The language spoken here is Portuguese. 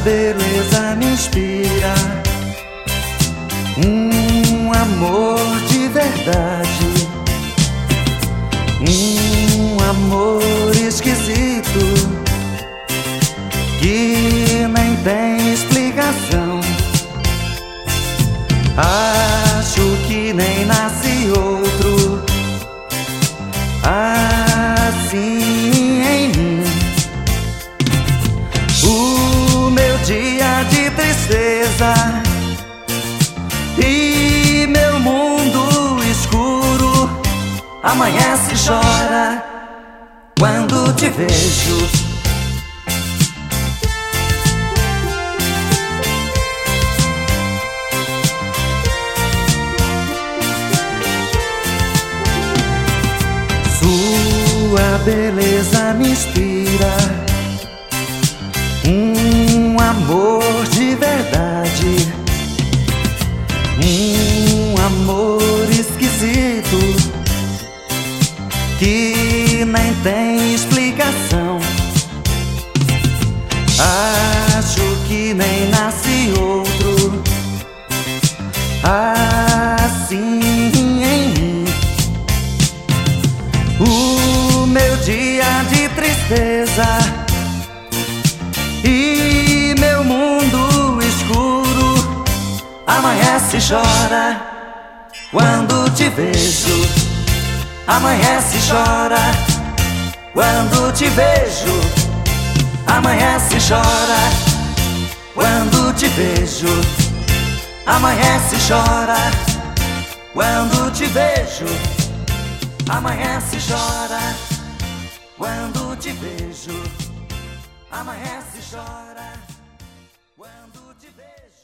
beleza me inspira, um amor de verdade, um amor esquisito que nem tem explicação. Acho que nem nasce outro assim em mim. O meu dia de tristeza e meu mundo escuro amanhece e chora quando te vejo. Sua beleza me inspira, um amor de verdade, um amor esquisito que nem tem explicação. Acho que nem nasce outro assim em mim. O meu dia de tristeza e meu mundo escuro amanhece e chora quando te vejo. Amanhece e chora quando te vejo. Amanhece e chora quando te vejo. Amanhece e chora quando te vejo. Amanhece e chora quando te vejo. Amanhece e chora quando te vejo.